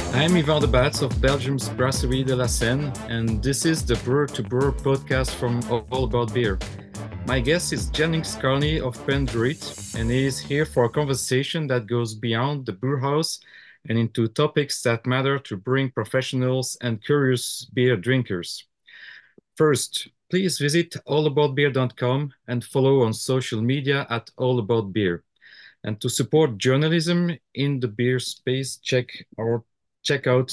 I'm Yvan de Baets of Belgium's Brasserie de la Seine, and this is the Brewer to Brewer podcast from All About Beer. My guest is Jennings Carney of Penn and he is here for a conversation that goes beyond the brew house and into topics that matter to brewing professionals and curious beer drinkers. First, please visit allaboutbeer.com and follow on social media at allaboutbeer. And to support journalism in the beer space, check out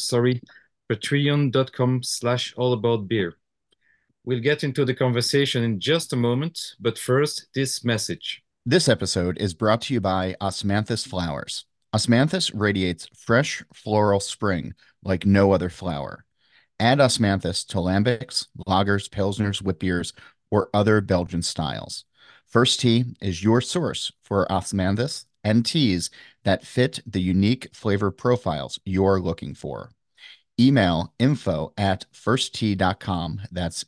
patreon.com/allaboutbeer. We'll get into the conversation in just a moment, but first, this message. This episode is brought to you by Osmanthus Flowers. Osmanthus radiates fresh floral spring like no other flower. Add Osmanthus to lambics, lagers, pilsners, wit beers, or other Belgian styles. First Tea is your source for Osmanthus and teas that fit the unique flavor profiles you're looking for. Email info@firsttea.com, that's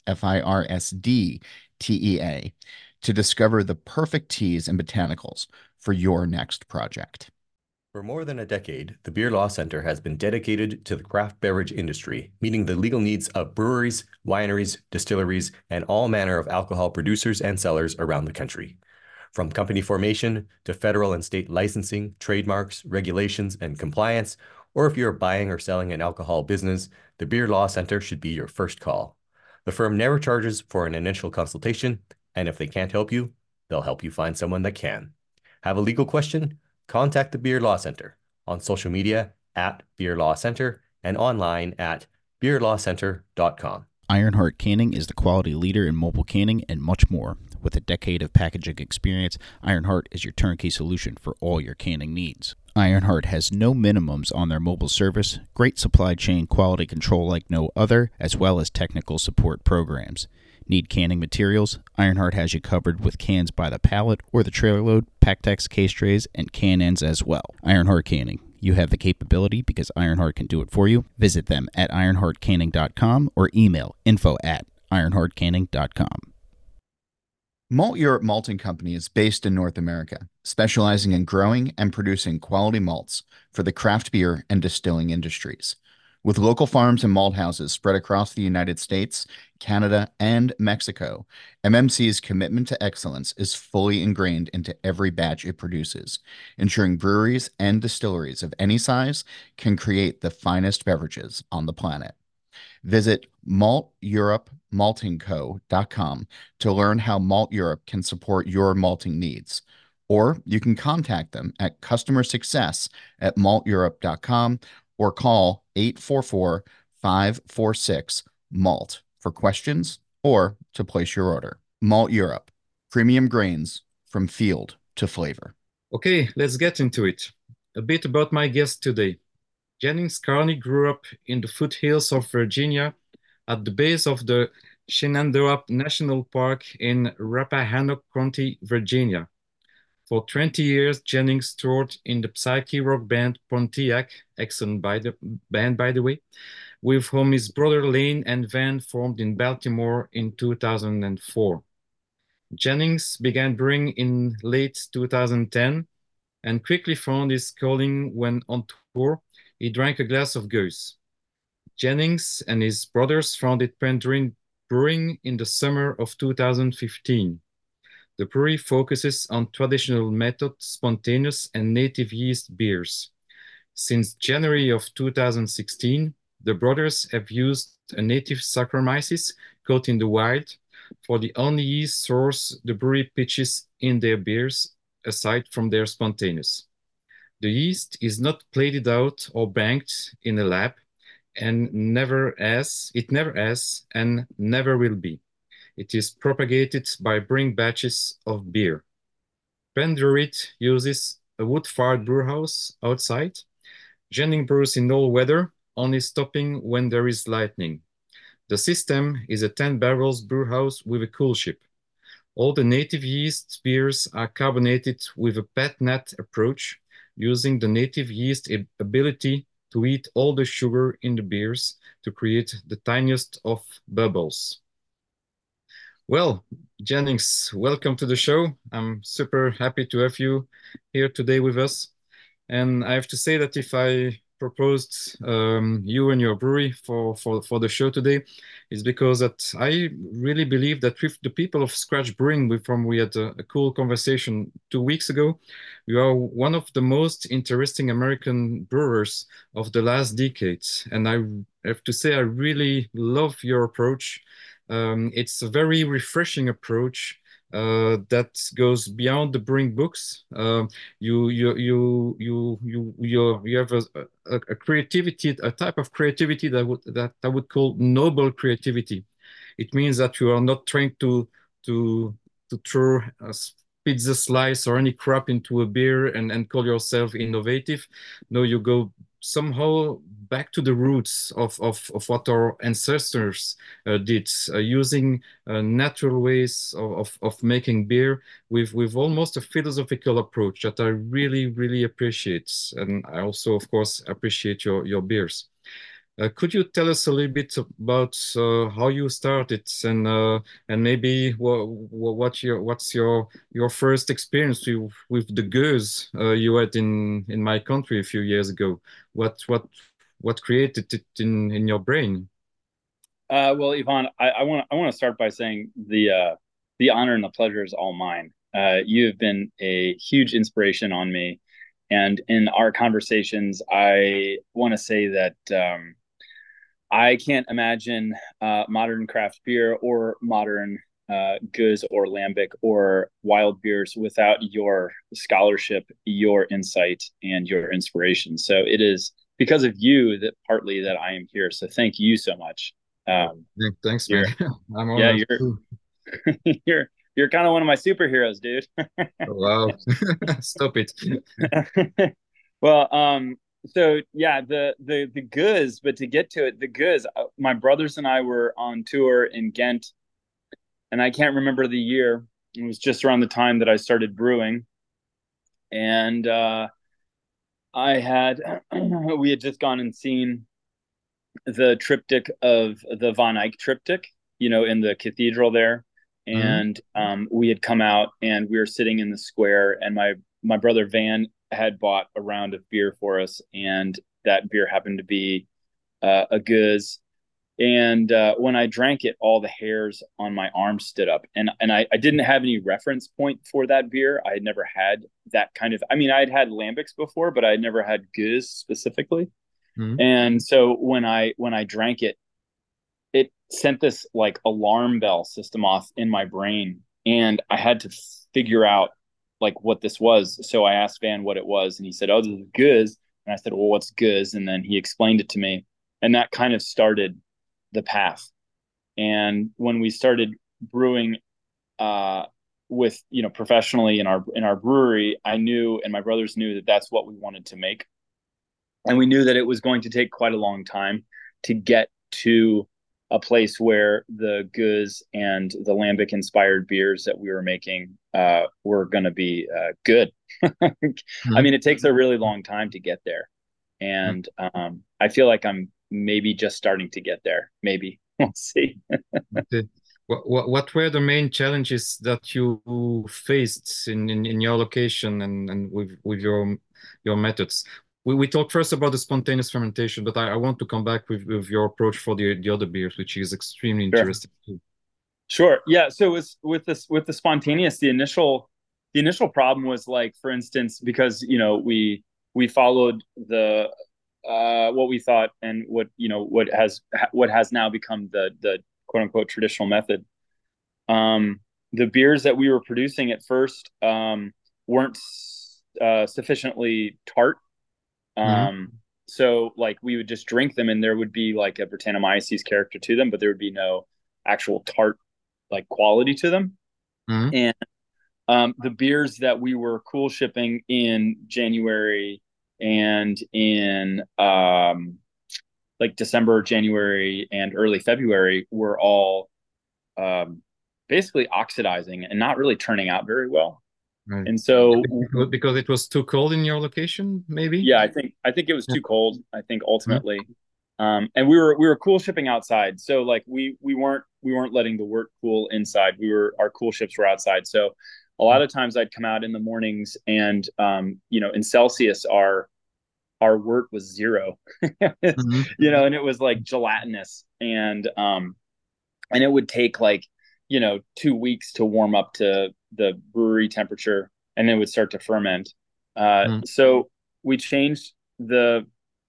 FIRSDTEA, to discover the perfect teas and botanicals for your next project. For more than a decade, the Beer Law Center has been dedicated to the craft beverage industry, meeting the legal needs of breweries, wineries, distilleries, and all manner of alcohol producers and sellers around the country. From company formation to federal and state licensing, trademarks, regulations, and compliance, or if you're buying or selling an alcohol business, the Beer Law Center should be your first call. The firm never charges for an initial consultation, and if they can't help you, they'll help you find someone that can. Have a legal question? Contact the Beer Law Center on social media at Beer Law Center and online at beerlawcenter.com. Ironheart Canning is the quality leader in mobile canning and much more. With a decade of packaging experience, Ironheart is your turnkey solution for all your canning needs. Ironheart has no minimums on their mobile service, great supply chain quality control like no other, as well as technical support programs. Need canning materials? Ironheart has you covered with cans by the pallet or the trailer load, PackTex case trays, and can ends as well. Ironheart Canning. You have the capability because Ironheart can do it for you. Visit them at ironheartcanning.com or email info@ironheartcanning.com. Malt Europe Malting Company is based in North America, specializing in growing and producing quality malts for the craft beer and distilling industries. With local farms and malt houses spread across the United States, Canada, and Mexico, MMC's commitment to excellence is fully ingrained into every batch it produces, ensuring breweries and distilleries of any size can create the finest beverages on the planet. Visit malteuropemaltingco.com to learn how Malt Europe can support your malting needs. Or you can contact them at customer success at malteurope.com or call 844-546-MALT for questions or to place your order. Malt Europe, premium grains from field to flavor. Okay, let's get into it. A bit about my guest today. Jennings Carney grew up in the foothills of Virginia at the base of the Shenandoah National Park in Rappahannock County, Virginia. For 20 years, Jennings toured in the psyche rock band Pontiac, excellent band by the way, with whom his brother Lane and Van formed in Baltimore in 2004. Jennings began brewing in late 2010 and quickly found his calling when on tour he drank a glass of Gueuze. Jennings and his brothers founded Pendrain Brewing in the summer of 2015. The brewery focuses on traditional method, spontaneous and native yeast beers. Since January of 2016, the brothers have used a native Saccharomyces caught in the wild for the only yeast source the brewery pitches in their beers, aside from their spontaneous. The yeast is not plated out or banked in a lab and never has and never will be. It is propagated by brewing batches of beer. Pendrarit uses a wood-fired brewhouse outside. Jennings brews in all weather, only stopping when there is lightning. The system is a 10 barrels brewhouse with a coolship. All the native yeast beers are carbonated with a pet nat approach, using the native yeast ability to eat all the sugar in the beers to create the tiniest of bubbles. Well, Jennings, welcome to the show. I'm super happy to have you here today with us. And I have to say that if I proposed you and your brewery for the show today is because that I really believe that with the people of Scratch Brewing, we had a cool conversation 2 weeks ago. You are one of the most interesting American brewers of the last decades, and I have to say I really love your approach. It's a very refreshing approach that goes beyond the brewing books. You have a creativity, a type of creativity that I would call noble creativity. It means that you are not trying to throw a pizza slice or any crap into a beer and call yourself innovative. No, you go somehow back to the roots of what our ancestors did, using natural ways of making beer with almost a philosophical approach that I really appreciate. And I also, of course, appreciate your beers. Could you tell us a little bit about how you started and maybe what's your first experience with the goose you had in my country a few years ago? What created it in your brain? Well, Yvonne, I want to start by saying the honor and the pleasure is all mine. You have been a huge inspiration on me, and in our conversations, I want to say that I can't imagine modern craft beer or modern Gueuze or lambic or wild beers without your scholarship, your insight, and your inspiration. So it is because of you that partly that I am here. So thank you so much. Thanks, man. I'm Yeah, honored too. you're kind of one of my superheroes, dude. Wow. Stop it. Well, so yeah, the Gueuze, but to get to it, the Gueuze, my brothers and I were on tour in Ghent, and I can't remember the year. It was just around the time that I started brewing, and I had we had just gone and seen the triptych of the Van Eyck triptych, in the cathedral there. And we had come out and we were sitting in the square, and my brother Van had bought a round of beer for us, and that beer happened to be a Gueuze. And when I drank it, all the hairs on my arm stood up, and I didn't have any reference point for that beer. I had never had that kind of. I mean, I had lambics before, but I had never had Gueuze specifically. And so when I drank it, it sent this like alarm bell system off in my brain, and I had to figure out like what this was. So I asked Van what it was, and he said, "Oh, this is Gueuze." And I said, "Well, what's Gueuze?" And then he explained it to me, and that kind of started the path. And when we started brewing with professionally in our brewery, I knew, and my brothers knew, that that's what we wanted to make, and we knew that it was going to take quite a long time to get to a place where the Gueuze and the lambic inspired beers that we were making were going to be good. I mean, it takes a really long time to get there, and I feel like I'm maybe just starting to get there. Maybe we'll see. Okay. What were the main challenges that you faced in your location and with your methods? We talked first about the spontaneous fermentation, but I want to come back with your approach for the other beers, which is extremely interesting too. Sure. Yeah. So it was with the spontaneous, the initial problem was, like, for instance, because we followed the what we thought and what has now become the quote unquote traditional method. The beers that we were producing at first weren't sufficiently tart. So like we would just drink them, and there would be like a Brettanomyces character to them, but there would be no actual tart like quality to them. And the beers that we were cool shipping in January and in like December, January, and early February were all basically oxidizing and not really turning out very well. Right. And so because it was too cold in your location, maybe? Yeah, I think it was too cold, I think, ultimately. And we were cool shipping outside. So like we weren't letting the wort cool inside. Our cool ships were outside. So a lot of times I'd come out in the mornings, and in Celsius, our our wort was 0. Mhm. And it was like gelatinous, and it would take like 2 weeks to warm up to the brewery temperature, and then it would start to ferment. Mhm. So we changed the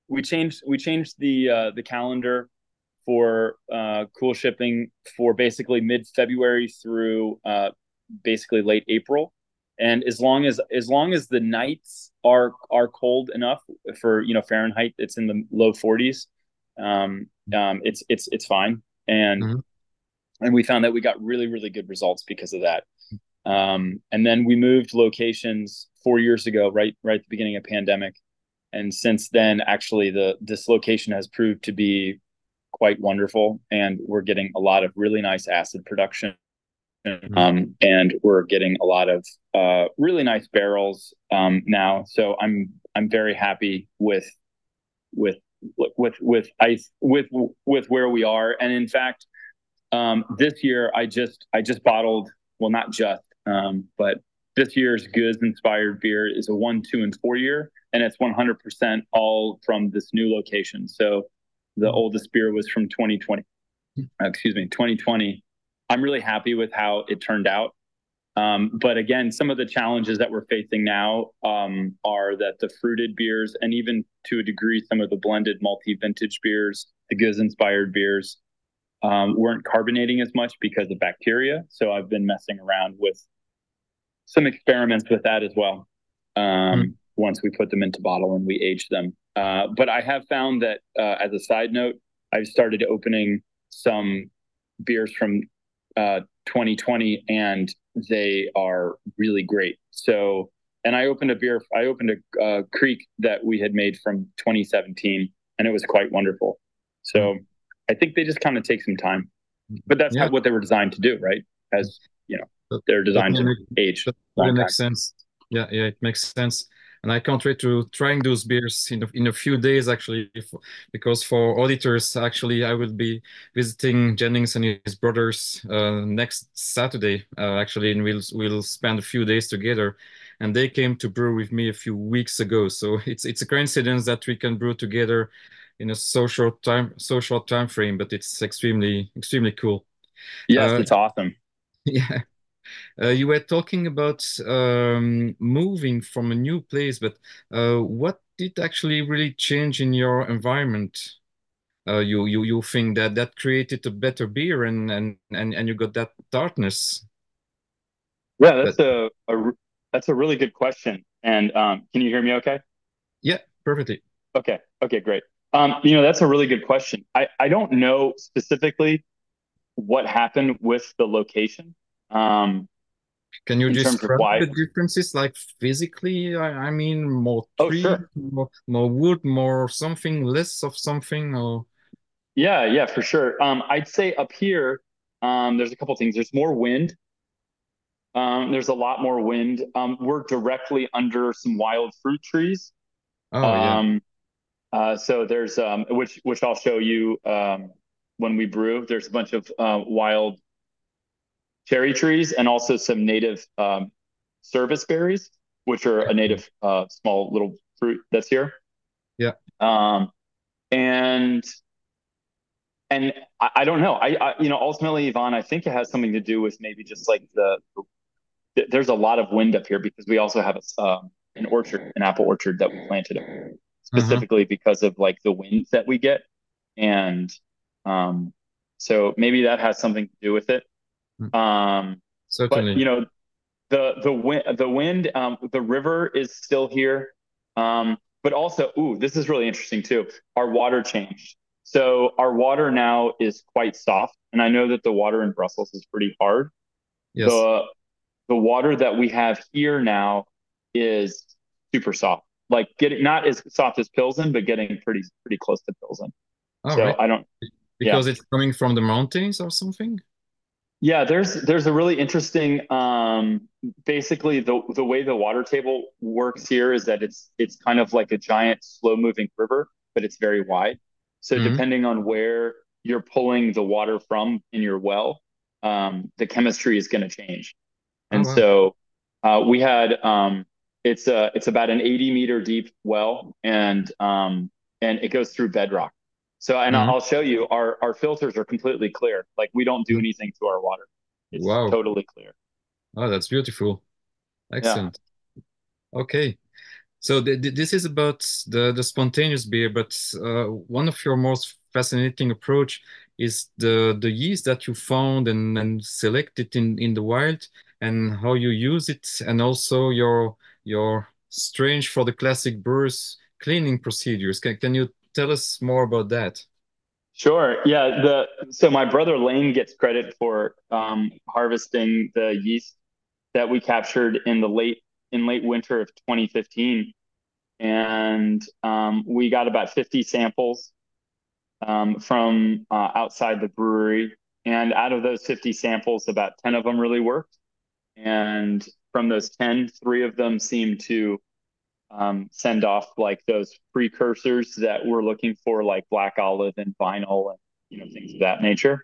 the calendar for cool shipping for basically mid-February through basically late April. And as long as the nights are cold enough for Fahrenheit, it's in the low 40s. It's fine. And Mhm. and we found that we got really, really good results because of that. And then we moved locations 4 years ago, right at the beginning of pandemic. And since then, actually, this location has proved to be quite wonderful, and we're getting a lot of really nice acid production. Mhm. And we're getting a lot of really nice barrels now. So I'm very happy with with where we are. And in fact, this year I just bottled, well, not just, but this year's Goods inspired beer is a 1, 2, and 4 year, and it's 100% all from this new location. So the oldest beer was from 2020. Excuse me, 2020. I'm really happy with how it turned out. But again, some of the challenges that we're facing now are that the fruited beers, and even to a degree, some of the blended multi-vintage beers, the Goods inspired beers, weren't carbonating as much because of bacteria. So I've been messing around with some experiments with that as well. Mhm. Once we put them into bottle and we age them. But I have found that, as a side note, I've started opening some beers from 2020, and they are really great. So, and I opened a Creek that we had made from 2017, and it was quite wonderful. Mhm. So I think they just kind of take some time, but that's Yeah, what they were designed to do, right? As you know, that, they're that designed may to make age that a really long time. makes sense. Yeah, yeah, it makes sense. And I can't wait to trying those beers in a few days actually, because for auditors, actually, I will be visiting Jennings and his brothers next Saturday, actually, and we'll spend a few days together. And they came to brew with me a few weeks ago, so it's a coincidence that we can brew together in a so short time frame, but it's extremely cool. Yes, Uh, it's awesome. yeah. You were talking about moving from a new place, but what did actually really change in your environment? You think that created a better beer and you got that tartness. Yeah, But that's a really good question. And can you hear me okay? yeah, perfectly. Okay. Okay, great. That's a really good question. I don't know specifically what happened with the location, um, Can you in terms of describe why. the differences, like physically? I mean, more Oh, trees, sure. more wood, more something, less of something, or Yeah, yeah, for sure. I'd say up here, there's a couple things. There's more wind. There's a lot more wind. We're directly under some wild fruit trees. oh yeah, Um, so there's which I'll show you when we brew. There's a bunch of wild cherry trees and also some native service berries, which are a native small little fruit that's here. yeah. Um, and and I don't know. Ultimately, Yvonne, I think it has something to do with maybe just like there's a lot of wind up here because we also have an orchard, an apple orchard that we planted Uh-huh. specifically because of like the winds that we get. And um, so maybe that has something to do with it. Mm, Um, but certainly. the wind, the river is still here. But also, ooh, this is really interesting too. Our water changed. So our water now is quite soft, and I know that the water in Brussels is pretty hard. Yes. The the water that we have here now is super soft. Like getting not as soft as Pilsen, but getting pretty close to Pilsen. All So right. I don't, yeah. Because it's coming from the mountains or something? Yeah, there's a really interesting basically the way the water table works here is that it's kind of like a giant slow moving river, but it's very wide. So Hmm. depending on where you're pulling the water from in your well, the chemistry is going to change. Oh, And wow. so we had It's about an 80-meter deep well, and it goes through bedrock. So, and Mhm. I'll show you, our filters are completely clear. Like, we don't do anything to our water. It's Wow. totally clear. Oh, that's beautiful. Yeah. Excellent. Okay. So this is about the spontaneous beer, but one of your most fascinating approach is the yeast that you found and selected in the wild, and how you use it, and also your strange for the classic brewers cleaning procedures. Can you tell us more about that? Sure. Yeah. So my brother Lane gets credit for harvesting the yeast that we captured in late winter of 2015, and we got about 50 samples from outside the brewery, and out of those 50 samples, about 10 of them really worked, and from those 10, three of them seemed to send off like those precursors that we're looking for, like black olive and vinyl and things of that nature.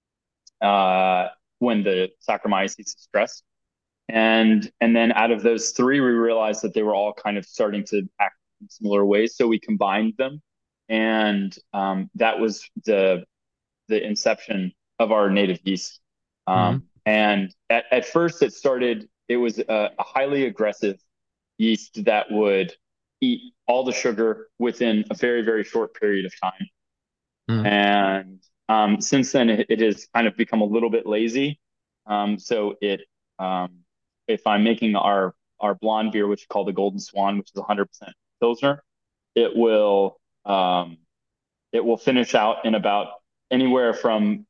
Uh, when the Saccharomyces is stressed, and then out of those three, we realized that they were all kind of starting to act in similar ways, so we combined them, and that was the inception of our native yeast. Mhm. And at first, it was a highly aggressive yeast that would eat all the sugar within a very, very short period of time. Mhm. And since then, it has kind of become a little bit lazy. So um, if I'm making our blonde beer, which is called the Golden Swan, which is 100% Pilsner, it will um, it will finish out in about anywhere from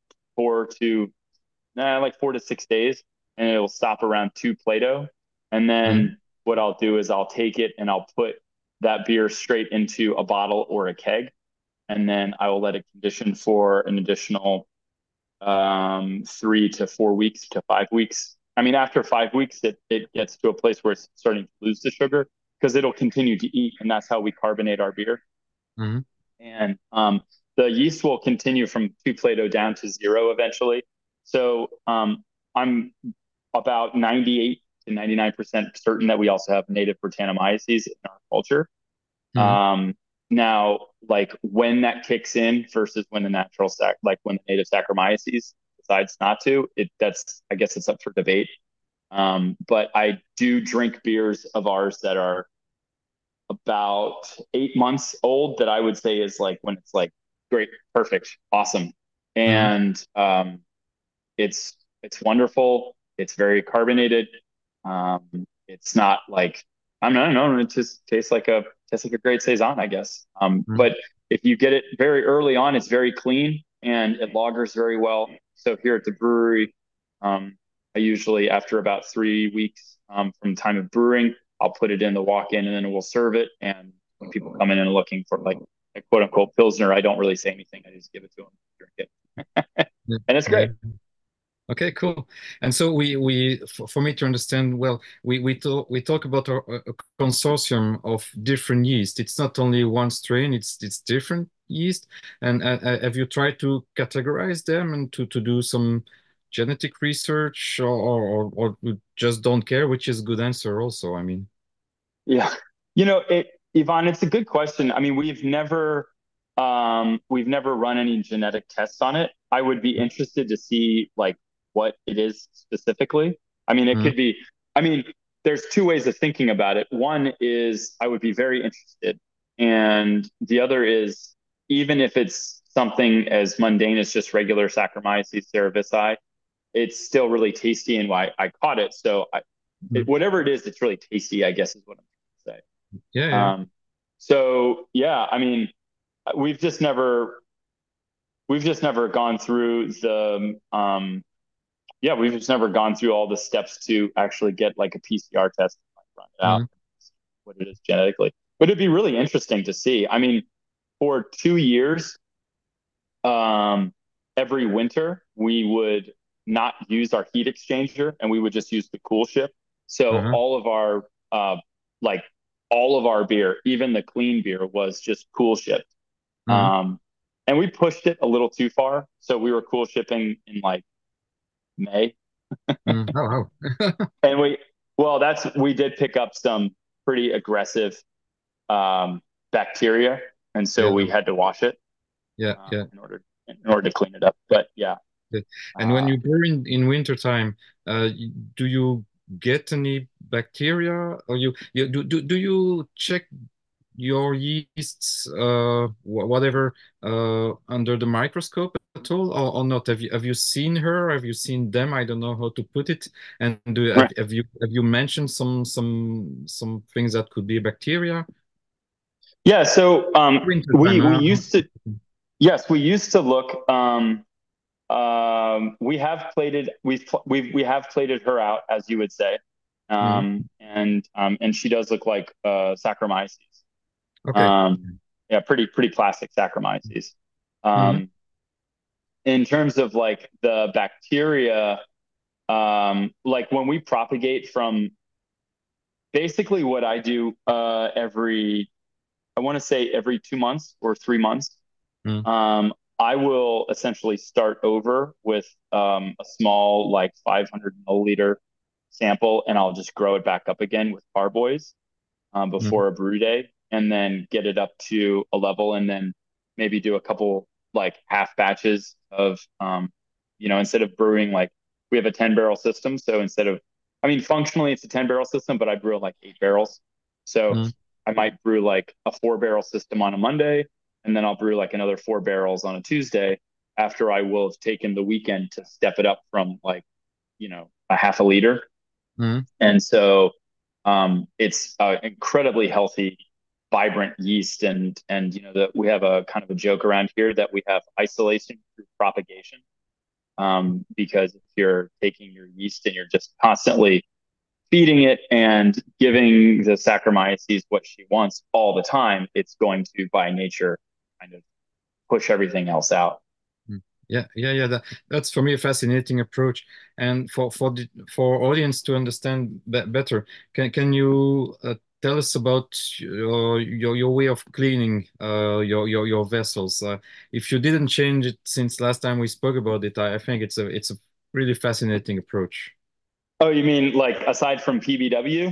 4 to 6 days, and it'll stop around 2 Plato. And Mhm. then what I'll do is I'll take it and I'll put that beer straight into a bottle or a keg, and then I will let it condition for an additional 3 to 4 weeks to 5 weeks. I mean, after 5 weeks, it gets to a place where it's starting to lose the sugar because it'll continue to eat, and that's how we carbonate our beer. Mhm. And the yeast will continue from 2 Plato down to zero eventually. So I'm about 98 to 99% certain that we also have native Brettanomyces in our culture. Mhm. Now, like when that kicks in versus when the like when the native Saccharomyces decides not to, I guess it's up for debate. But I do drink beers of ours that are about 8 months old, that I would say is like when it's like great, perfect, awesome. Mhm. And it's wonderful. It's very carbonated. It's not like I don't know. It just tastes like a great saison, I guess. Mhm. But if you get it very early on, it's very clean and it lagers very well. So here at the brewery, um, I usually after about 3 weeks from time of brewing, I'll put it in the walk-in and then we'll serve it. And when people come in and looking for like a quote unquote Pilsner, I don't really say anything. I just give it to them, drink it, Yeah. and it's Yeah. great. Okay, cool. And so for me to understand, well, we talk about a consortium of different yeast. It's not only one strain; it's different yeast. And have you tried to categorize them and to do some genetic research, or you just don't care, which is a good answer also. I mean, Yeah. Yvonne, it's a good question. I mean, we've never run any genetic tests on it. I would be interested to see like what it is specifically. I mean, it mm, could be, I mean, there's two ways of thinking about it. One is I would be very interested. And the other is even if it's something as mundane as just regular Saccharomyces cerevisiae, it's still really tasty and why I caught it. So mm, whatever it is, it's really tasty, I guess is what I'm trying to say. yeah, yeah. Um, so yeah, I mean, we've just never we've just never gone through we've just never gone through all the steps to actually get like a PCR test and like, run it out Mm, and see what it is genetically. But it'd be really interesting to see. I mean, for 2 years, um, every winter we would not use our heat exchanger and we would just use the cool ship. So uh-huh. like all of our beer, even the clean beer, was just cool shipped. Mm, Um, and we pushed it a little too far. So we were cool shipping in like May. mm. Oh, wow. And we did pick up some. pretty aggressive bacteria, and so Yeah, we had to wash it yeah, yeah. in order to clean it up. But yeah, Yeah. And when uh, you brew in winter time, do you get any bacteria, or do you check your yeasts, whatever, under the microscope at all, or not? Have you seen her? Have you seen them? I don't know how to put it. And right. have you mentioned some things that could be bacteria? Yeah. So Winter time, we huh? used to, yes, we used to look. We have plated her out, as you would say, Mhm. and she does look like Saccharomyces. Okay. Yeah, pretty classic Saccharomyces. Mhm. Um, in terms of like the bacteria, like when we propagate from basically what I do I want to say every 2 months or 3 months. Mhm. Um, I will essentially start over with a small, like 500 milliliter sample, and I'll just grow it back up again with carboys Mhm. before a brew day, and then get it up to a level, and then maybe do a couple like half batches of, instead of brewing like we have a 10-barrel system. So I mean, functionally it's a 10-barrel system, but I brew like 8 barrels. So Mhm. I might brew like a 4-barrel system on a Monday, and then I'll brew like another 4 barrels on a Tuesday after I will have taken the weekend to step it up from like, a half a liter. Mhm. And so it's incredibly healthy, vibrant yeast, and that we have a kind of a joke around here that we have isolation through propagation. Because if you're taking your yeast and you're just constantly feeding it and giving the Saccharomyces what she wants all the time, it's going to, by nature, kind of push everything else out. Mm. Yeah, yeah, yeah. That's for me a fascinating approach. And for audience to understand better, can you tell us about your way of cleaning your vessels? If you didn't change it since last time we spoke about it, I think it's a really fascinating approach. Oh, you mean like aside from PBW?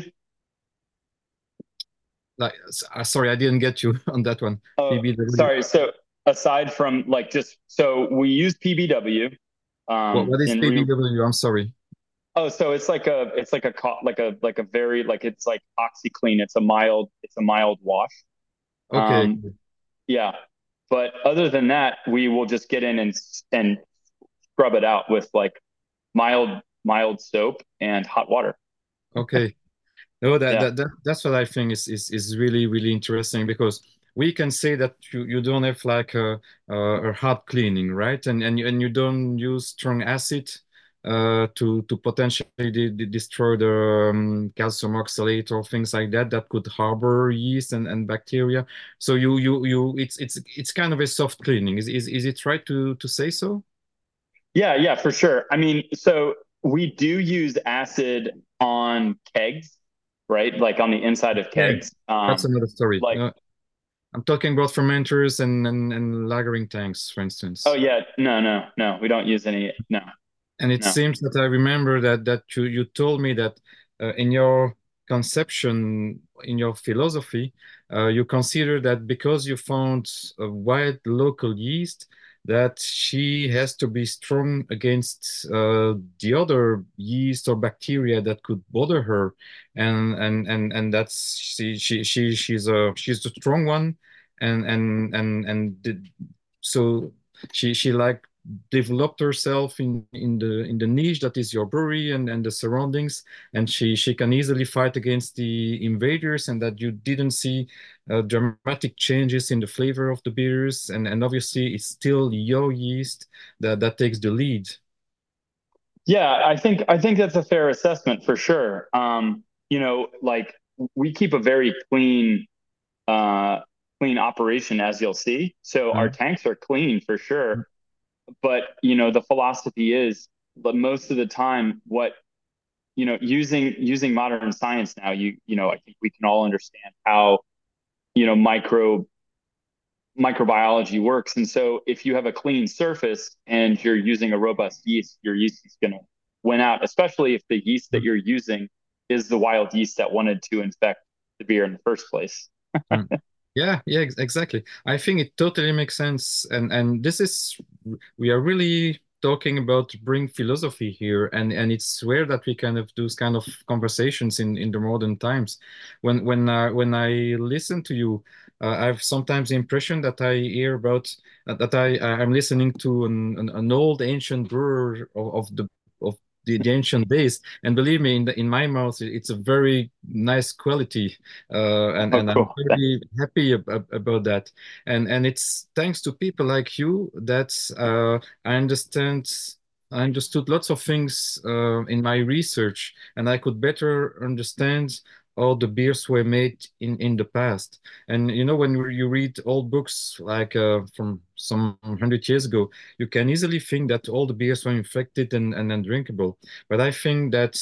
Like, sorry, I didn't get you on that one. Oh, PBW. sorry. So aside from like just so we use PBW What is in re PBW? I'm sorry. oh, so it's like a very like it's like OxyClean. It's a mild wash. Okay. Um, yeah. But other than that, we will just get in and scrub it out with like mild soap and hot water. Okay. No, Yeah. that's what I think is really really interesting, because we can say that you don't have like a hard cleaning, right? And you don't use strong acid to potentially destroy the calcium oxalate or things like that that could harbor yeast and bacteria. So it's kind of a soft cleaning. Is it right to say so? Yeah, yeah, for sure. I mean, so we do use acid on kegs, right? Like on the inside of Yeah, kegs. that's another story. Like, No, I'm talking about fermenters and lagering tanks, for oh instance. yeah, no, no, no, we don't use any. No, And it no. seems that I remember that you told me that in your conception, in your philosophy, you consider that because you found a wild local yeast, that she has to be strong against the other yeast or bacteria that could bother her, and that's she's the strong one, so she like developed herself in the niche that is your brewery and the surroundings, and she can easily fight against the invaders, and that you didn't see dramatic changes in the flavor of the beers, and obviously it's still your yeast that takes the lead. Yeah, I think that's a fair assessment for sure. Like we keep a very uh, clean operation, as you'll see. So our Mm, tanks are clean for sure. But the philosophy is, but most of the time, using modern science now, I think we can all understand how microbiology works. And so if you have a clean surface and you're using a robust yeast, your yeast is going to win out, especially if the yeast that mm, you're using is the wild yeast that wanted to infect, the beer in the first place. Mm. Yeah, yeah, exactly. I think it totally makes sense, and this is we are really talking about bring philosophy here, and it's rare that we kind of do this kind of conversations in the modern times. When I listen to you, I have sometimes the impression that I hear about that I'm listening to an old ancient brewer of the ancient days, and believe me, in my mouth, it's a very nice quality Oh, and I'm cool. very happy about that. And it's thanks to people like you that I understand. I understood lots of things in my research, and I could better understand how the beers were made in the past. And you know, when you read old books like from some 100 years ago, you can easily think that all the beers were infected and undrinkable. But I think that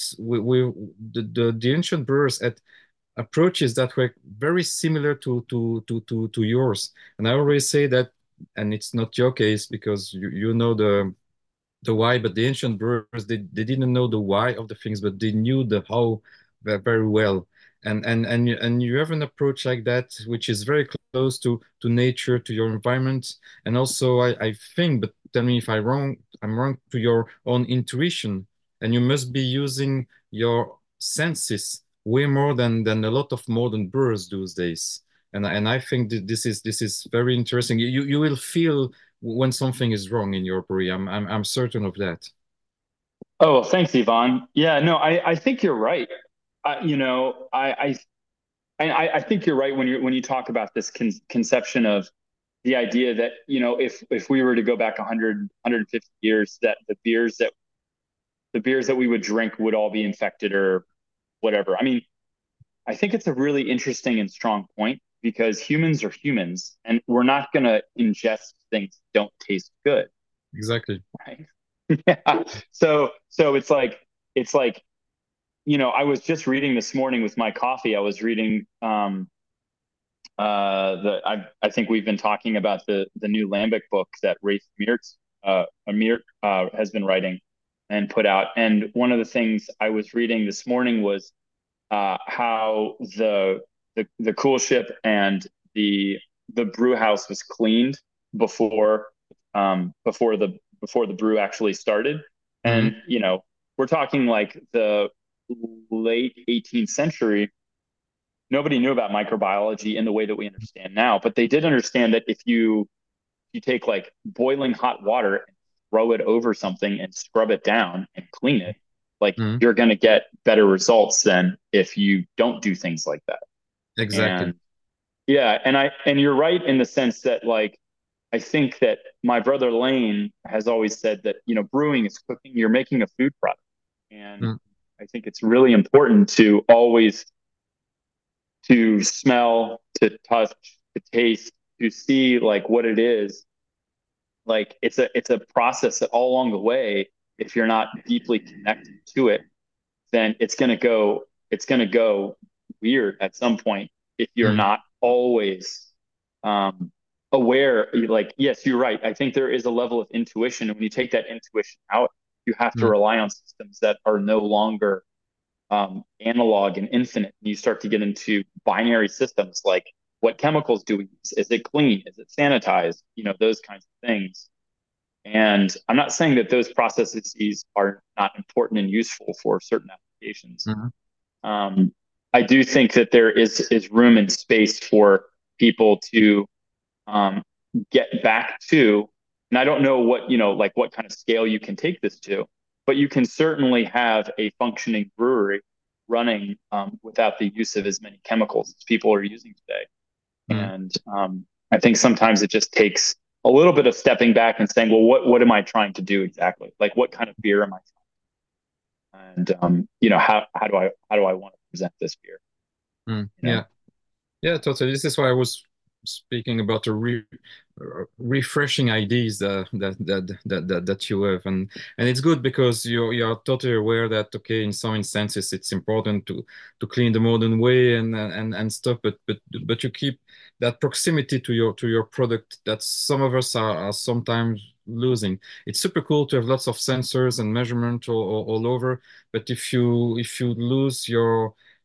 the ancient brewers had approaches that were very similar to yours. And I always say that, and it's not your case because you know the why, but the ancient brewers they didn't know the why of the things, but they knew the how very well. And you have an approach like that, which is very close to nature, to your environment, and also I think, but tell me if I'm wrong, to your own intuition, and you must be using your senses way more than a lot of modern brewers these days. And I think that this is very interesting. You will feel when something is wrong in your brewery. I'm certain of that. Oh, well, thanks, Yvonne. Yeah, no, I think you're right. You know, I think you're right when you talk about this conception of the idea that, you know, if we were to go back 100, 150 years, that the beers that we would drink would all be infected or whatever. I mean, I think it's a really interesting and strong point because humans are humans and we're not going to ingest things that don't taste good, Exactly. right? Yeah. So it's like, you know, I was just reading this morning with my coffee. I was reading I think we've been talking about the new Lambic book that Rafe Amir has been writing and put out. And one of the things I was reading this morning was how the cool ship and the brew house was cleaned before before the brew actually started. Hmm. And you know, we're talking like the late 18th century. Nobody knew about microbiology in the way that we understand now, but they did understand that if you take like boiling hot water and throw it over something and scrub it down and clean it, like Hmm. you're going to get better results than if you don't do things like that. Exactly. And yeah, and you're right in the sense that like I think that my brother Lane has always said that, you know, brewing is cooking, you're making a food product. And Mm. I think it's really important to always to smell, to touch, to taste, to see like what it is. Like it's a process that all along the way, if you're not deeply connected to it, then it's gonna go weird at some point if you're Mm. not always um, aware. Like, yes, you're right. I think there is a level of intuition, and when you take that intuition out, you have to Mm. rely on systems that are no longer analog and infinite. And you start to get into binary systems like what chemicals do we use? Is it clean? Is it sanitized? You know, those kinds of things. And I'm not saying that those processes are not important and useful for certain applications. Mm. Um, I do think that there is room and space for people to um, get back to, and I don't know what, you know, like what kind of scale you can take this to, but you can certainly have a functioning brewery running without the use of as many chemicals as people are using today. Mm. And I think sometimes it just takes a little bit of stepping back and saying, well, what am I trying to do exactly? Like, what kind of beer am I trying? And you know, how do I want to present this beer? Mm. You know? Yeah. Yeah, totally. This is why I was speaking about the refreshing ideas that you have, and it's good because you're totally aware that okay, in some instances it's important to clean the modern way and stuff, but you keep that proximity to your product that some of us are sometimes losing. It's super cool to have lots of sensors and measurement all over, but if you lose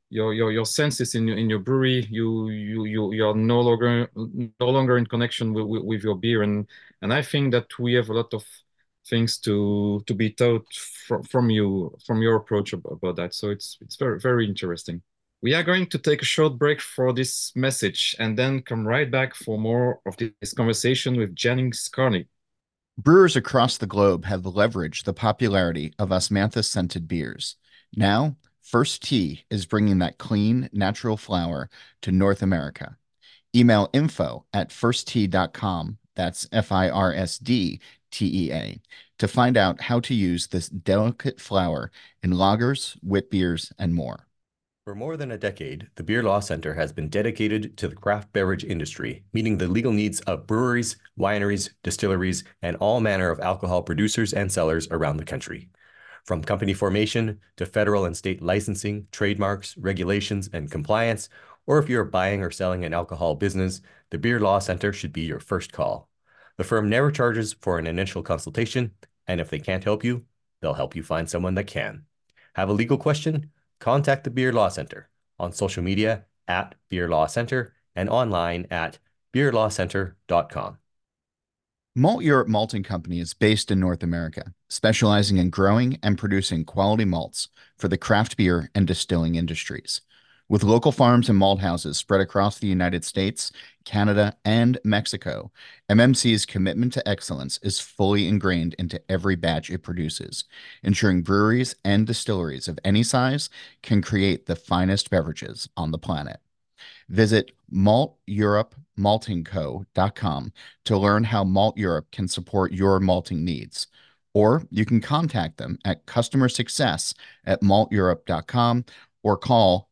your senses in your brewery. You're no longer in connection with your beer, and I think that we have a lot of things to be taught from your approach about that. So it's very interesting. We are going to take a short break for this message and then come right back for more of this conversation with Jennings Carney. Brewers across the globe have leveraged the popularity of osmanthus-scented beers. Now, First Tea is bringing that clean, natural flower to North America. Email info@firsttea.com, that's FIRSDTEA, to find out how to use this delicate flower in lagers, wit beers, and more. For more than a decade, the Beer Law Center has been dedicated to the craft beverage industry, meeting the legal needs of breweries, wineries, distilleries, and all manner of alcohol producers and sellers around the country. From company formation to federal and state licensing, trademarks, regulations, and compliance, or if you're buying or selling an alcohol business, the Beer Law Center should be your first call. The firm never charges for an initial consultation, and if they can't help you, they'll help you find someone that can. Have a legal question? Contact the Beer Law Center on social media at Beer Law Center and online at beerlawcenter.com. Malt Europe Malting Company is based in North America, specializing in growing and producing quality malts for the craft beer and distilling industries. With local farms and malt houses spread across the United States, Canada, and Mexico, MMC's commitment to excellence is fully ingrained into every batch it produces, ensuring breweries and distilleries of any size can create the finest beverages on the planet. Visit malteuropemaltingco.com to learn how Malt Europe can support your malting needs. Or you can contact them at customer success at malteurope.com or call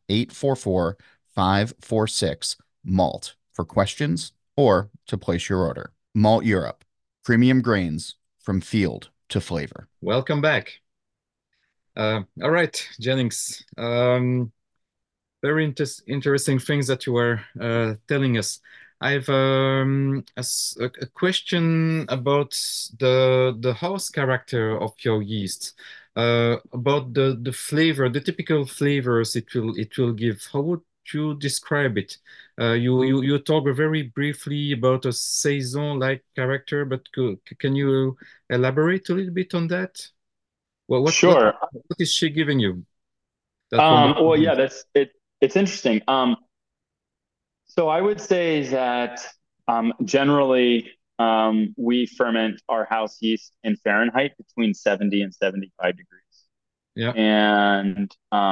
844-546-MALT for questions or to place your order. Malt Europe, premium grains from field to flavor. Welcome back. All right, Jennings. Very interesting things that you were telling us. I have a question about the house character of your yeast, about the flavor, the typical flavors it will give. How would you describe it? You talk very briefly about a saison-like character, but can you elaborate a little bit on that? What Sure. what is she giving you? Well, yeah, that's it. It's interesting. So I would say that generally we ferment our house yeast in Fahrenheit between 70 and 75 degrees. Yeah. And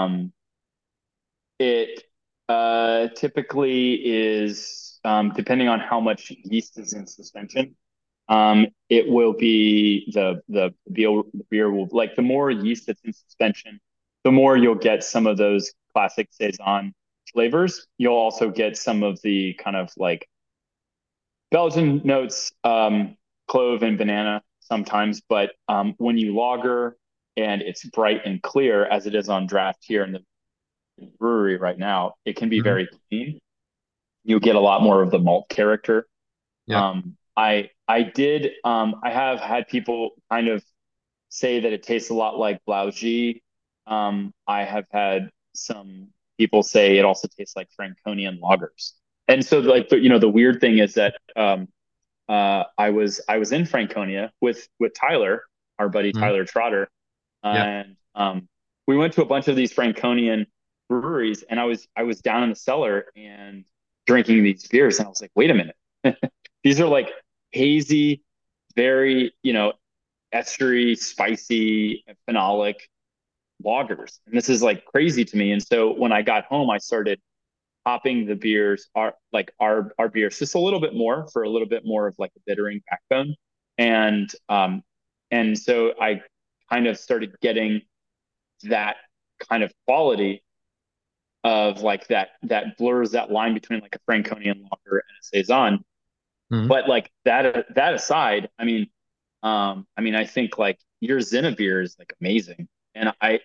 it typically is, depending on how much yeast is in suspension, it will be the beer will, like, the more yeast that's in suspension, the more you'll get some of those classic saison flavors. You'll also get some of the kind of like Belgian notes, clove and banana sometimes. But when you lager and it's bright and clear, as it is on draft here in the brewery right now, it can be very clean. You get a lot more of the malt character. Yeah. I have had people kind of say that it tastes a lot like Blaujie. I have had some people say it also tastes like Franconian lagers. And so, like, the weird thing is that I was in Franconia with Tyler, our buddy Tyler Trotter, and we went to a bunch of these Franconian breweries, and I was down in the cellar and drinking these beers, and I was like, wait a minute, these are like hazy, very estery, spicy, phenolic lagers, and this is like crazy to me. And so when I got home, I started hopping the beers, our beers just a little bit more for a little bit more of like a bittering backbone, and so I kind of started getting that kind of quality of like that blurs that line between like a Franconian lager and a saison. But like that aside, I mean, I think like your Zina beer is like amazing, and I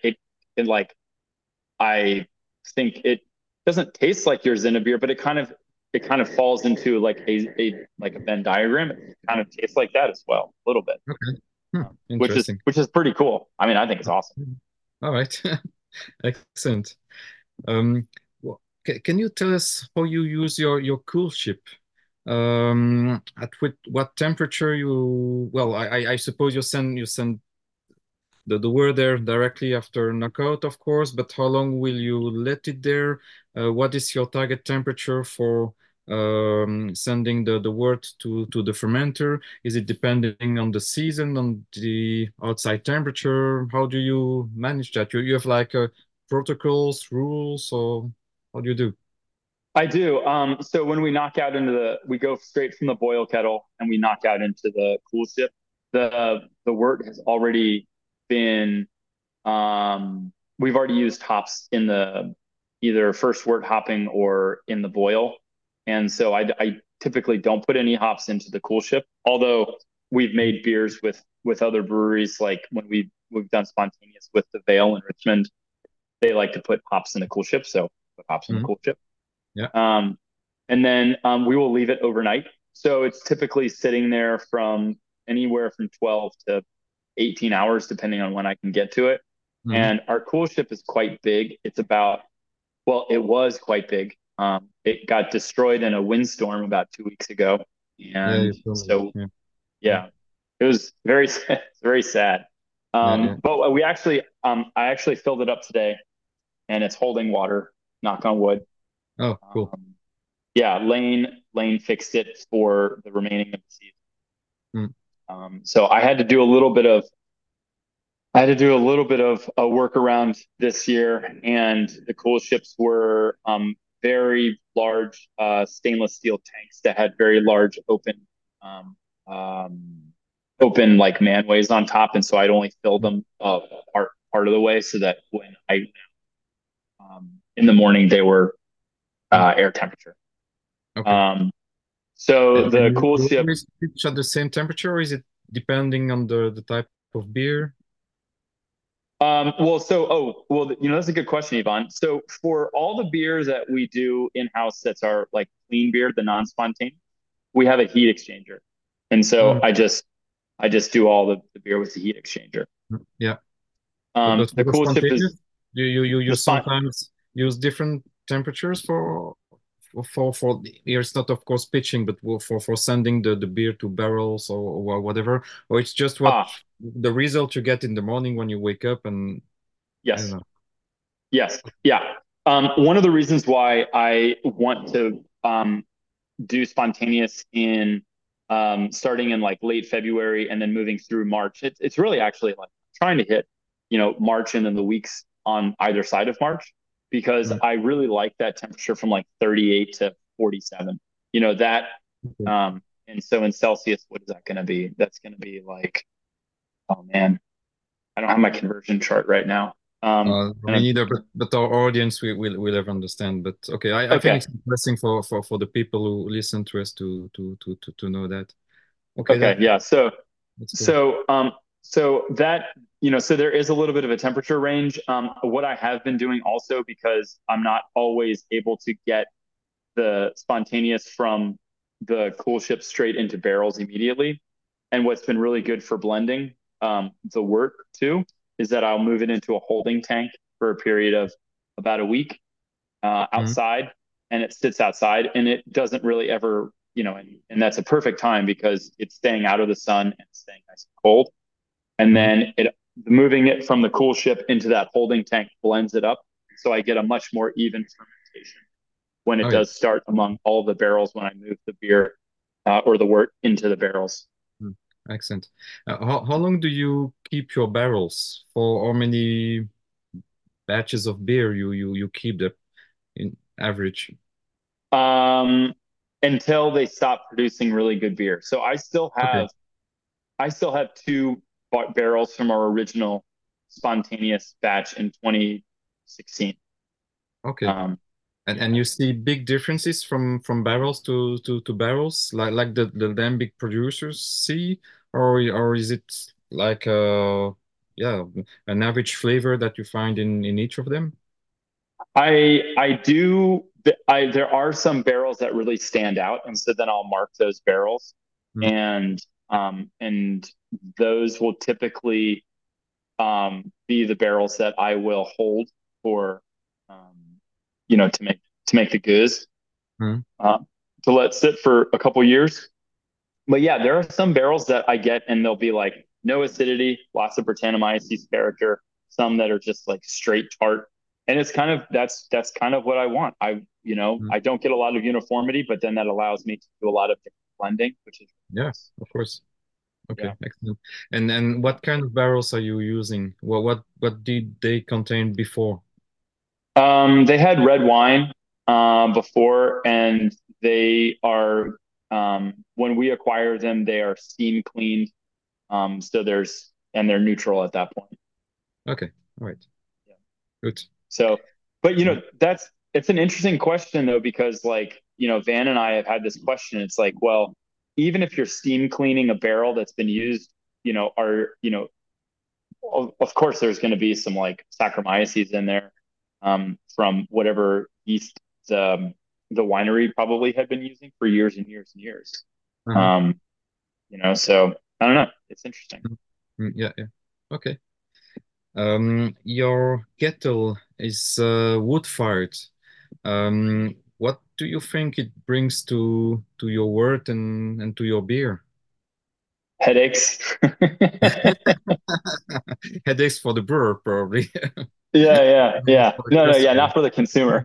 think it doesn't taste like your Zina beer, but it kind of falls into like a Venn diagram. It kind of tastes like that as well, a little bit. Okay. Which is pretty cool. I mean, I think it's awesome. All right. Excellent. Can you tell us how you use your coolship? At what temperature you? Well, I suppose you send the word there directly after knockout, of course. But how long will you let it there? What is your target temperature for sending the wort to the fermenter? Is it depending on the season, on the outside temperature? How do you manage that? You have like protocols, rules, or how do you do? I do. So when we go straight from the boil kettle and we knock out into the cool ship. The wort has already been. We've already used hops in the either first wort hopping or in the boil, and so I typically don't put any hops into the cool ship. Although we've made beers with other breweries, like when we've done spontaneous with the Vale in Richmond, they like to put hops in the cool ship, so put hops in the Mhm. cool ship. Yeah. And then we will leave it overnight. So it's typically sitting there from anywhere from 12 to 18 hours, depending on when I can get to it. Mhm. And our cool ship is quite big. Well, it was quite big. It got destroyed in a windstorm about 2 weeks ago. Yeah, And you told me. so, Yeah. Mm. yeah, it was very, very sad. Yeah, yeah. But I actually filled it up today and it's holding water, knock on wood. Oh, cool. Um, yeah, Lane fixed it for the remaining of the season. Mm. So I had to do a little bit of a workaround this year, and the cool ships were very large stainless steel tanks that had very large um, um, open like manways on top, and so I'd only fill them part of the way, so that when I in the morning they were Mm. air temperature. Okay. Um, so And the cool you ship. always pitch at the same temperature, or is it depending on the type of beer? That's a good question, Yvonne. So for all the beers that we do in house, that's our like clean beer, the non-spontaneous, we have a heat exchanger, and so Mm. I just do all the beer with the heat exchanger. Yeah. But for The the cool ship spontaneous, is you the spot. sometimes use different temperatures for it's not of course pitching, but for sending the beer to barrels or whatever, or it's just what Ah, the result you get in the morning when you wake up and I don't yes, know. yes, yeah. One of the reasons why I want to do spontaneous in starting in like late February and then moving through March. It's really actually like trying to hit, March and then the weeks on either side of March because Mm. I really like that temperature from like 38 to 47. You know that Okay. and so in Celsius, what is that going to be? That's going to be like, oh man, I don't have my conversion chart right now. Me And neither, but our audience will have understand. But okay, I think okay, it's interesting for the people who listen to us to know that. Okay, okay, yeah. that's cool. So, um, so there is a little bit of a temperature range. What I have been doing also, because I'm not always able to get the spontaneous from the cool ship straight into barrels immediately. And what's been really good for blending the wort too is that I'll move it into a holding tank for a period of about a week Mhm. outside, and it sits outside, and it doesn't really ever, and that's a perfect time because it's staying out of the sun and staying nice and cold. And Mhm. then it moving it from the cool ship into that holding tank blends it up, so I get a much more even fermentation when it Oh yeah. does start among all the barrels when I move the beer or the wort into the barrels. Mm. Excellent. How long do you keep your barrels? For how many batches of beer you keep them in average? Um, until they stop producing really good beer. So Okay. I still have two barrels from our original spontaneous batch in 2016. Okay. Um, And yeah. you see big differences from barrels to barrels, like the lambic producers see, or is it like yeah, an average flavor that you find in each of them? I do. There are some barrels that really stand out, and so then I'll mark those barrels, Mm. and those will typically be the barrels that I will hold for. Um, to make the goose, Mhm. to let sit for a couple years. But yeah, there are some barrels that I get and they'll be like no acidity, lots of Brettanomyces character, some that are just like straight tart. And it's kind of that's kind of what I want. Mhm. I don't get a lot of uniformity, but then that allows me to do a lot of different blending, which is Yeah, nice. of course. Yeah. Okay, excellent. And what kind of barrels are you using? What did they contain before? They had red wine before, and they are when we acquire them, they are steam cleaned. So they're neutral at that point. Okay, all right, Yeah. good. So, but Mhm. it's an interesting question though, because like, Van and I have had this question. It's like, well, even if you're steam cleaning a barrel that's been used, of course there's going to be some like Saccharomyces in there, from whatever yeast the winery probably had been using for years and years and years. Uh-huh. Um, so I don't know. It's interesting. Yeah, yeah. Okay. Your kettle is wood fired. What do you think it brings to your wort and to your beer? Headaches. Headaches for the brewer, probably. Yeah, yeah, Headaches yeah. for the No, no, yeah, customer. not for the consumer.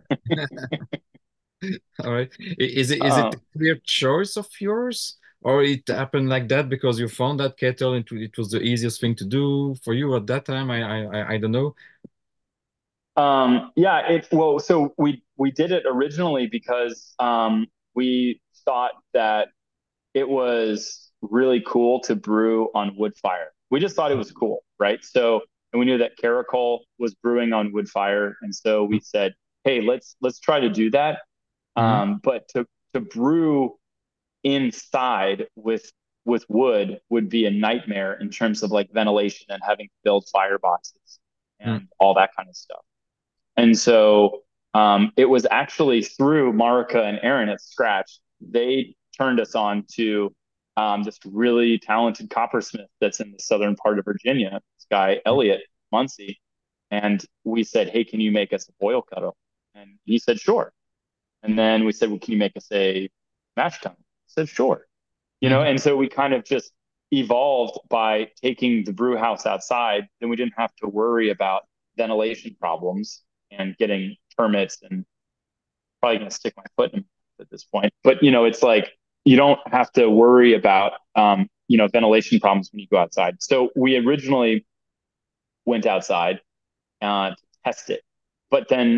All right. Is it Uh, a clear choice of yours, or it happened like that because you found that kettle and it was the easiest thing to do for you at that time? I don't know. yeah, so we did it originally because we thought that it was really cool to brew on wood fire. We just thought it was cool, right? So, and we knew that Caracol was brewing on wood fire, and so we said, "Hey, let's try to do that." Mm-hmm. But to brew inside with wood would be a nightmare in terms of like ventilation and having to build fireboxes and all that kind of stuff. And so it was actually through Marika and Aaron at Scratch. They turned us on to this really talented coppersmith that's in the southern part of Virginia, this guy, Elliot Muncie. And we said, hey, can you make us a boil kettle? And he said, sure. And then we said, well, can you make us a mash tun? He said, sure. Mm-hmm. And so we kind of just evolved by taking the brew house outside. Then we didn't have to worry about ventilation problems and getting permits, and probably going to stick my foot in at this point. But, it's like you don't have to worry about, ventilation problems when you go outside. So we originally went outside to test it. But then,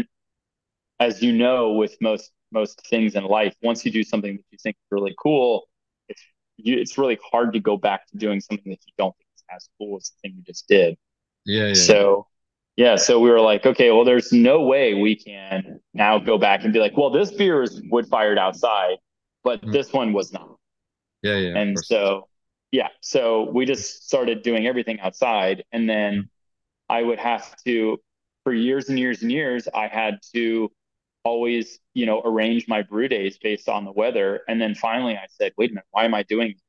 as you know, with most things in life, once you do something that you think is really cool, it's really hard to go back to doing something that you don't think is as cool as the thing you just did. Yeah, yeah, yeah. So yeah, so we were like, okay, well, there's no way we can now go back and be like, well, this beer is wood fired outside, but Mm. this one was not. Yeah, yeah, of And course. so yeah, so we just started doing everything outside, and then Mm. I would have to, for years and years and years, I had to always, arrange my brew days based on the weather. And then finally I said, wait a minute, why am I doing this?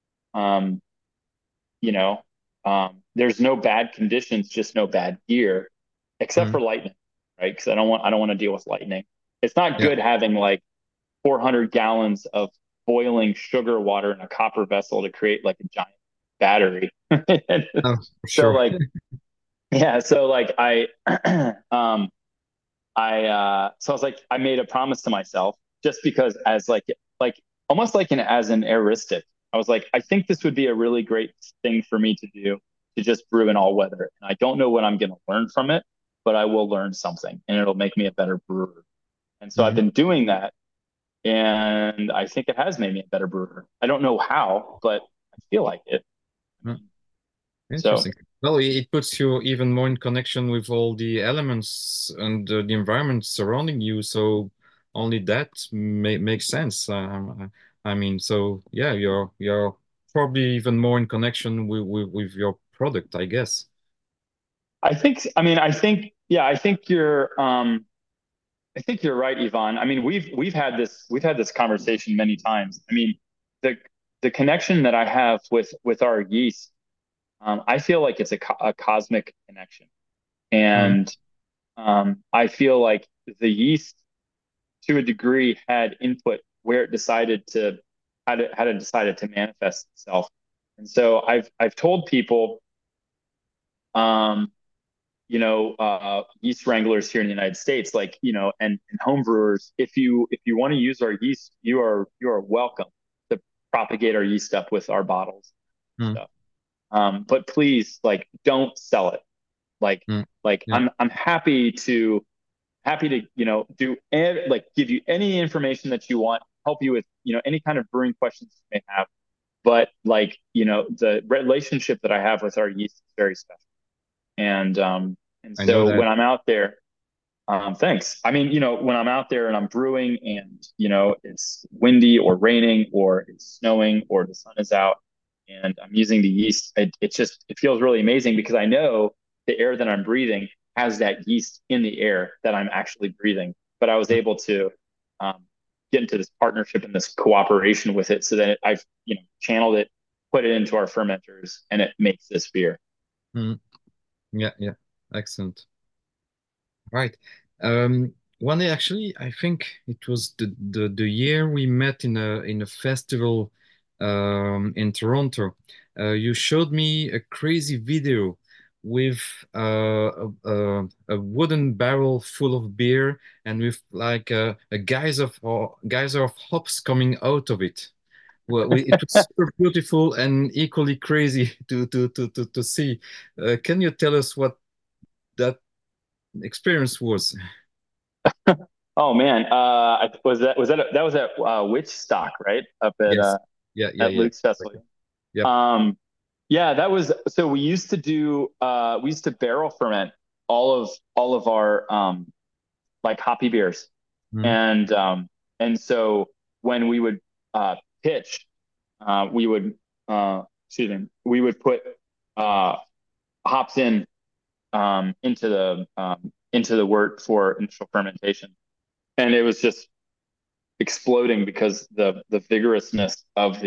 Um, you know, there's no bad conditions, just no bad gear, except Mm. for lightning, right? Because I don't want to deal with lightning. It's not Yeah. good having like 400 gallons of boiling sugar water in a copper vessel to create like a giant battery. Oh, for So sure. like, yeah, so like um, so I was like, I made a promise to myself just because as like almost like as an heuristic. I was like, I think this would be a really great thing for me to do, to just brew in all weather. And I don't know what I'm going to learn from it, but I will learn something and it'll make me a better brewer. And so I've Hmm. been doing that, and I think it has made me a better brewer. I don't know how, but I feel like it. I mean, so Interesting. Well, it puts you even more in connection with all the elements and the environment surrounding you. So only that makes sense. I mean, so yeah, you're probably even more in connection with your product, I guess. yeah, I think you're right, Yvonne. I mean, we've had this conversation many times. I mean, the the connection that I have with our yeast, I feel like it's a cosmic connection, Mm, and I feel like the yeast to a degree had input where it decided to how to decided to manifest itself. And so I've told people, um, yeast wranglers here in the United States, like, and home brewers, if you want to use our yeast, you are welcome to propagate our yeast up with our bottles and Mm, stuff. But please, like, don't sell it. Like, mm, like yeah. I'm happy to do like give you any information that you want, help you with any kind of brewing questions you may have. But like the relationship that I have with our yeast is very special. And I know so that. when I'm out there, thanks. I mean, when I'm out there and I'm brewing and it's windy or raining or it's snowing or the sun is out and I'm using the yeast, it feels really amazing because I know the air that I'm breathing has that yeast in the air that I'm actually breathing. But I was Mm, able to um, get into this partnership and this cooperation with it, so that I've channeled it, put it into our fermenters, and it makes this beer. mm, yeah, yeah. Excellent. Right. One day, actually, I think it was the year we met in a festival in Toronto. You showed me a crazy video with a wooden barrel full of beer and with like a geyser of hops coming out of it. Well, it was super beautiful and equally crazy to see. Can you tell us what that experience was? Oh man, that was at Witch Stock, right? Up Yes. Yeah, yeah, at yeah. Luke's Festival. Yep. Um, yeah, that was so we used to barrel ferment all of our like hoppy beers. Mm, And so when we would pitch, we would excuse me, we would put uh hops into the wort for initial fermentation. And it was just exploding because the vigorousness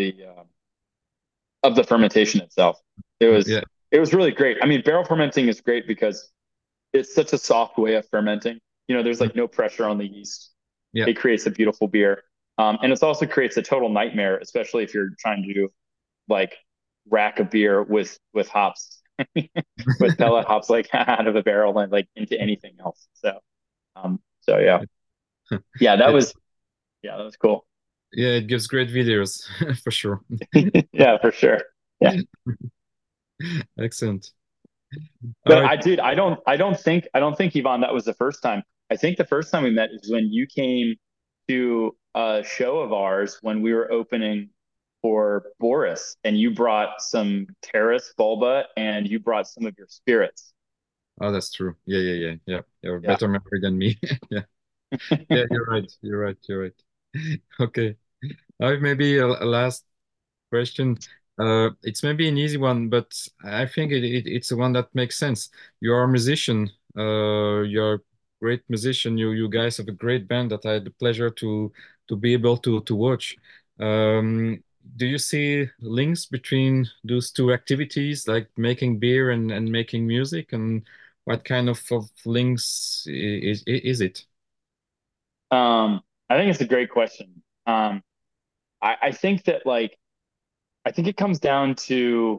of the fermentation itself. It was yeah. it was really great. I mean, barrel fermenting is great because it's such a soft way of fermenting. There's Mm, like no pressure on the yeast. yeah. It creates a beautiful beer. And it also creates a total nightmare, especially if you're trying to do like rack a beer with hops, with pellet hops, like out of a barrel and like into anything else. So yeah, yeah, Yeah, that was cool. yeah, it gives great videos for sure. Yeah, for sure. Yeah. Excellent. All But right. I don't think Yvonne, that was the first time. I think the first time we met is when you came to a show of ours when we were opening for Boris, and you brought some Terrace Bulba and you brought some of your spirits. Oh, that's true. Yeah, yeah, yeah, yeah. You're Yeah. better memory than me. Yeah. Yeah, you're right. You're right. You're right. Okay. I have maybe a last question. It's maybe an easy one, but I think it's the one that makes sense. You're a musician. You're a great musician. You guys have a great band that I had the pleasure to be able to watch. Um, do you see links between those two activities, like making beer and making music? And what kind of links is it? I think it's a great question. I think that like I think it comes down to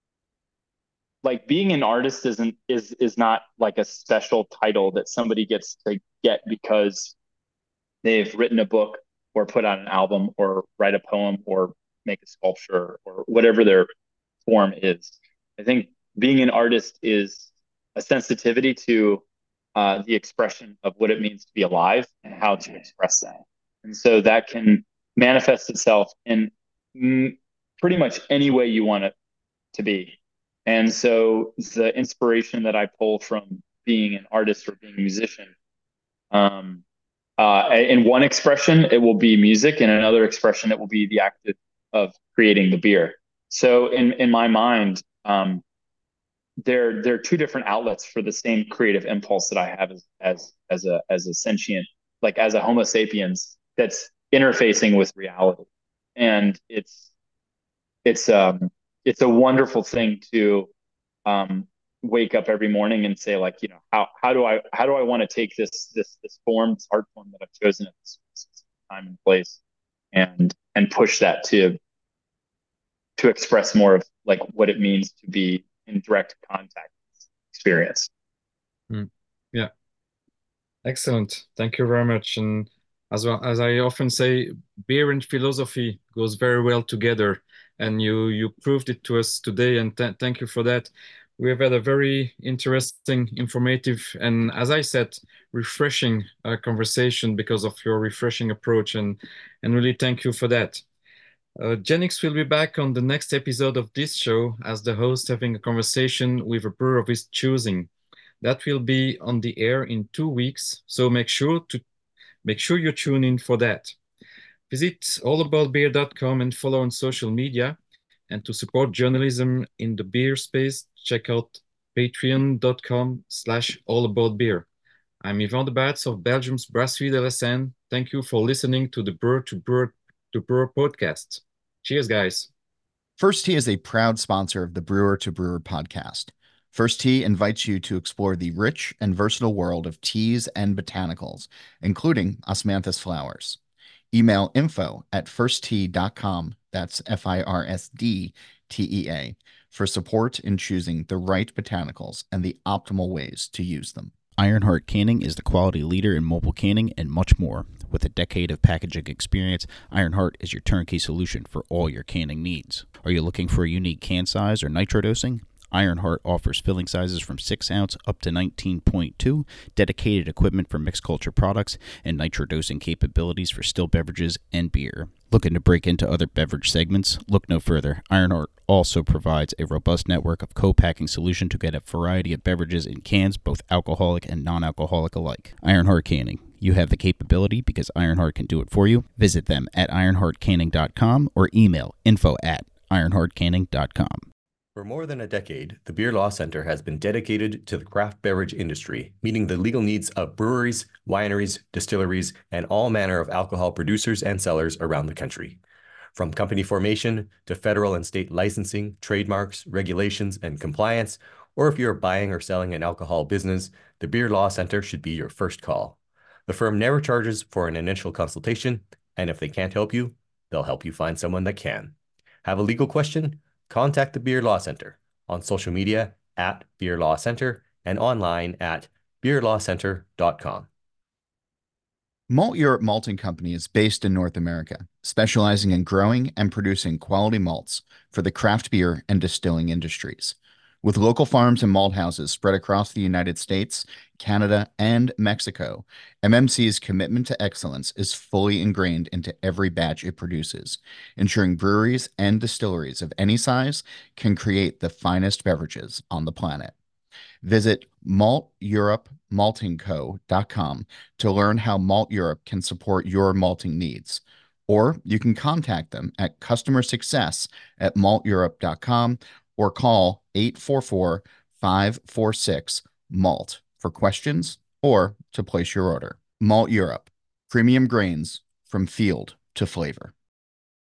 like being an artist is not like a special title that somebody gets to get because they've written a book or put out an album or write a poem or make a sculpture or whatever their form is. I think being an artist is a sensitivity to the expression of what it means to be alive and how to express that. And so that can manifest itself in pretty much any way you want it to be. And so the inspiration that I pull from being an artist or being a musician, um, in one expression, it will be music. In another expression, it will be the act of creating the beer. So in my mind, they're two different outlets for the same creative impulse that I have as a sentient, like as a Homo sapiens that's interfacing with reality. And it's um it's a wonderful thing to um wake up every morning and say, like, how do I want to take this form, this art form that I've chosen at this time and place, and push that to express more of like what it means to be in direct contact experience. Yeah, excellent. Thank you very much. And as well as I often say, beer and philosophy goes very well together, and you proved it to us today. And thank you for that. We have had a very interesting, informative, and as I said, refreshing conversation because of your refreshing approach, and really thank you for that. Jennings will be back on the next episode of this show as the host having a conversation with a brewer of his choosing. That will be on the air in 2 weeks, so make sure you tune in for that. Visit allaboutbeer.com and follow on social media. And to support journalism in the beer space, check out patreon.com/allaboutbeer. I'm Yvan de Baets of Belgium's Brasserie de l'Essenne. Thank you for listening to the Brewer to Brewer podcast. Cheers, guys. First Tea is a proud sponsor of the Brewer to Brewer podcast. First Tea invites you to explore the rich and versatile world of teas and botanicals, including osmanthus flowers. Email info@firsttea.com, that's FIRSDTEA, for support in choosing the right botanicals and the optimal ways to use them. Ironheart Canning is the quality leader in mobile canning and much more. With a decade of packaging experience, Ironheart is your turnkey solution for all your canning needs. Are you looking for a unique can size or nitro dosing? Ironheart offers filling sizes from 6 ounce up to 19.2, dedicated equipment for mixed culture products, and nitro dosing capabilities for still beverages and beer. Looking to break into other beverage segments? Look no further. Ironheart also provides a robust network of co-packing solution to get a variety of beverages in cans, both alcoholic and non-alcoholic alike. Ironheart Canning. You have the capability because Ironheart can do it for you. Visit them at ironheartcanning.com or email info@ironheartcanning.com. For more than a decade, the Beer Law Center has been dedicated to the craft beverage industry, meeting the legal needs of breweries, wineries, distilleries, and all manner of alcohol producers and sellers around the country. From company formation to federal and state licensing, trademarks, regulations, and compliance, or if you're buying or selling an alcohol business, the Beer Law Center should be your first call. The firm never charges for an initial consultation, and if they can't help you, they'll help you find someone that can. Have a legal question? Contact the Beer Law Center on social media @Beer Law Center and online at beerlawcenter.com. Malt Europe Malting Company is based in North America, specializing in growing and producing quality malts for the craft beer and distilling industries. With local farms and malt houses spread across the United States, Canada, and Mexico, MMC's commitment to excellence is fully ingrained into every batch it produces, ensuring breweries and distilleries of any size can create the finest beverages on the planet. Visit malteuropemaltingco.com to learn how Malt Europe can support your malting needs. Or you can contact them at customer success@malteurope.com or call 844-546-MALT for questions or to place your order. Malt Europe, premium grains from field to flavor.